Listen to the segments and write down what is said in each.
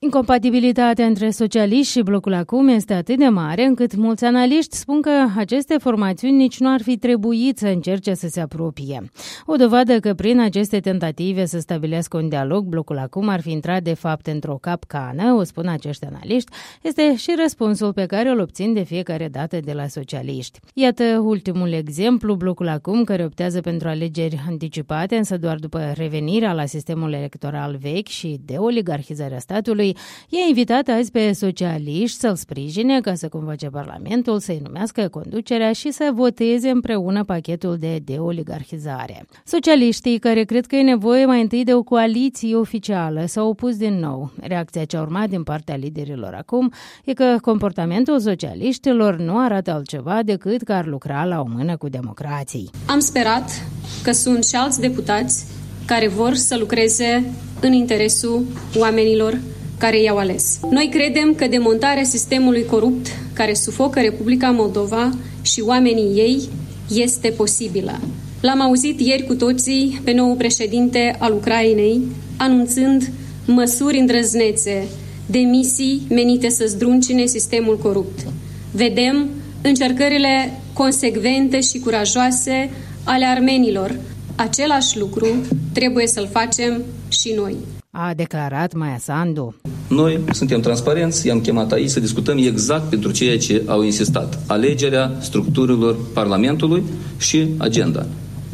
Incompatibilitatea între socialiști și Blocul Acum este atât de mare încât mulți analiști spun că aceste formațiuni nici nu ar fi trebuit să încerce să se apropie. O dovadă că prin aceste tentative să stabilească un dialog, Blocul Acum ar fi intrat de fapt într-o capcană, o spun acești analiști, este și răspunsul pe care îl obțin de fiecare dată de la socialiști. Iată ultimul exemplu, Blocul Acum, care optează pentru alegeri anticipate, însă doar după revenirea la sistemul electoral vechi și de oligarhizarea statului, i-a invitat azi pe socialiști să-l sprijine ca să convoace Parlamentul, să-i numească conducerea și să voteze împreună pachetul de deoligarhizare. Socialiștii, care cred că e nevoie mai întâi de o coaliție oficială, s-au opus din nou. Reacția ce a urmat din partea liderilor acum e că comportamentul socialiștilor nu arată altceva decât că ar lucra la o mână cu democrații. Am sperat că sunt și alți deputați care vor să lucreze în interesul oamenilor care i-au ales. Noi credem că demontarea sistemului corupt care sufocă Republica Moldova și oamenii ei este posibilă. L-am auzit ieri cu toții pe noul președinte al Ucrainei anunțând măsuri îndrăznețe, demisii menite să zdruncine sistemul corupt. Vedem încercările consecvente și curajoase ale armenilor. Același lucru trebuie să-l facem și noi. A declarat Maia Sandu. Noi suntem transparenți, i-am chemat aici să discutăm exact pentru ceea ce au insistat. Alegerea structurilor Parlamentului și agenda.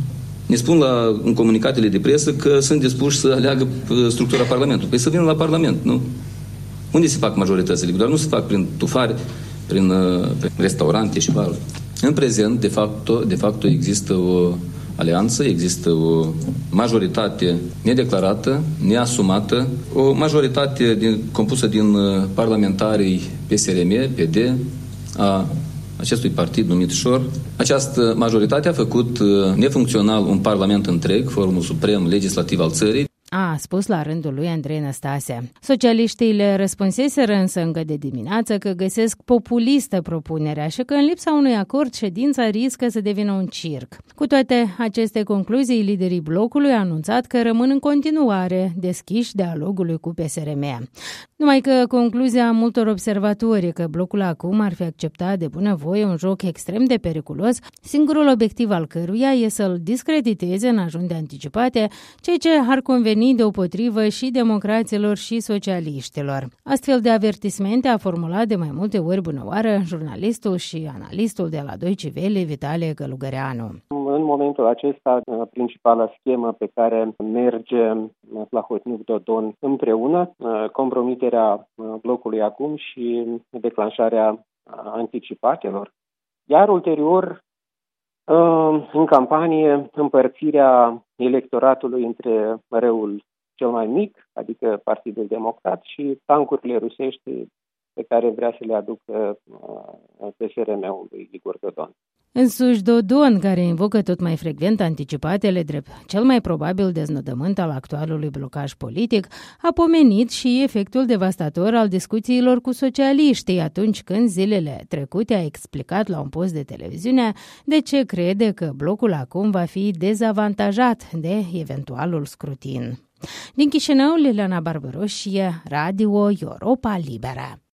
Ne spun în comunicatele de presă că sunt dispuși să aleagă structura Parlamentului. Păi să vină la Parlament, nu? Unde se fac majoritățile? Doar nu se fac prin tufari, prin restaurante și baruri. În prezent, de fapt, există o alianță, există o majoritate nedeclarată, neasumată, o majoritate compusă din parlamentarii PSRM, PD, a acestui partid numit șor. Această majoritate a făcut nefuncțional un parlament întreg, forumul suprem legislativ al țării. A spus la rândul lui Andrei Năstase. Socialiștii le răspunseseră însă încă de dimineață că găsesc populistă propunerea și că în lipsa unui acord ședința riscă să devină un circ. Cu toate aceste concluzii, liderii blocului au anunțat că rămân în continuare deschiși dialogului cu PSRM. Numai că concluzia multor observatori că Blocul Acum ar fi acceptat de bunăvoie un joc extrem de periculos, singurul obiectiv al căruia e să-l discrediteze în ajun de anticipate, ceea ce ar conveni deopotrivă și democraților și socialiștilor. Astfel de avertismente a formulat de mai multe ori bunăoară jurnalistul și analistul de la Deutsche Welle, Vitalie Călugăreanu. În momentul acesta, principala schemă pe care merge Plahotniuc-Dodon împreună, compromiterea Blocului Acum și declanșarea anticipatelor, iar ulterior, în campanie, împărțirea electoratului între răul cel mai mic, adică Partidul Democrat, și tancurile rusești pe care vrea să le aducă PSRM-ul lui Igor Dodon. Însuși Dodon, care invocă tot mai frecvent anticipatele drept cel mai probabil deznodământ al actualului blocaj politic, a pomenit și efectul devastator al discuțiilor cu socialiștii atunci când zilele trecute a explicat la un post de televiziune de ce crede că Blocul Acum va fi dezavantajat de eventualul scrutin. Din Chișinău, Liliana Barbaroșie, Radio Europa Liberă.